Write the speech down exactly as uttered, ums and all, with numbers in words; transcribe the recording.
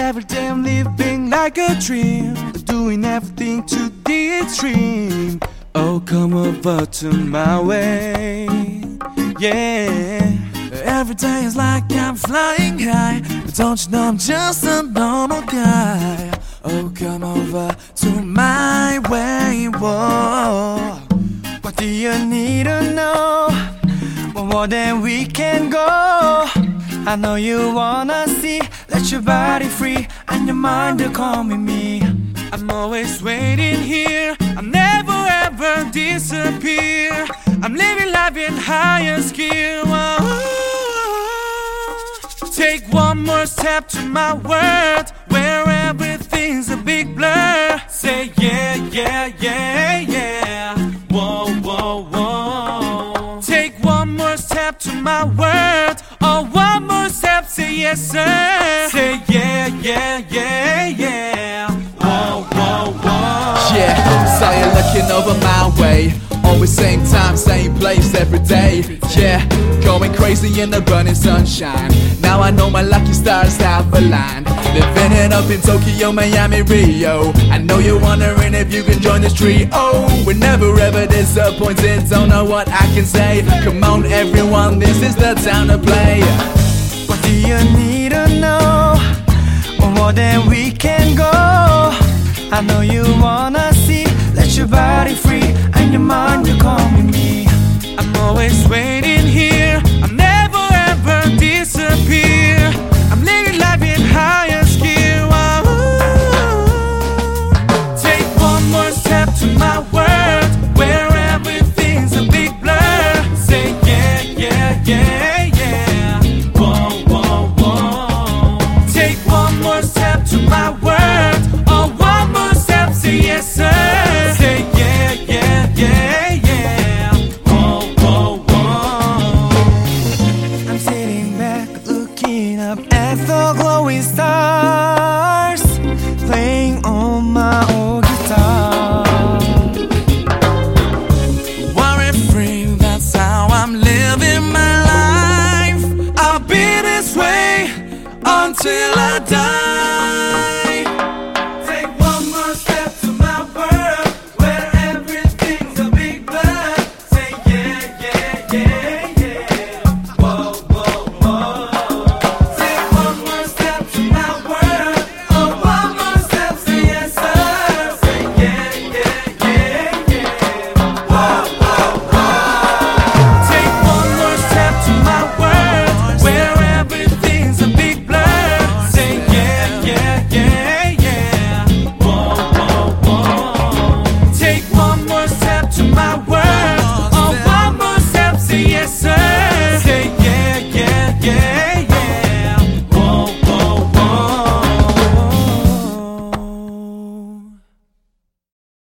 Every day I'm living like a dream, doing everything to the extreme. Oh, come over to my way, yeah. Every day is like I'm flying high, but don't you know I'm just a normal guy. Oh, come over to my way, whoa. What do you need to know? One more than we can go. I know you wanna see, let your body free and your mind to come with me. I'm always waiting here, I'll never ever disappear. I'm living life in highest gear. Whoa. Take one more step to my world, where everything's a big blur. Say yeah, yeah, yeah, yeah. Whoa, whoa, whoa. Take one more step to my world, oh, one more step, say yes, sir. Say yeah, yeah, yeah, yeah. Whoa, whoa, whoa. Yeah, so you're looking over my way. Always same time, same place every day. Yeah, going crazy in the burning sunshine. Now I know my lucky stars have aligned. Living it up in Tokyo, Miami, Rio. I know you're wondering if you can join this trio. We're never ever disappointed, don't know what I can say. Come on everyone, this is the time to play. What do you need to know? One more than we can go. I know you wanna see, let your body free and your mind to come with me. I'm always waiting.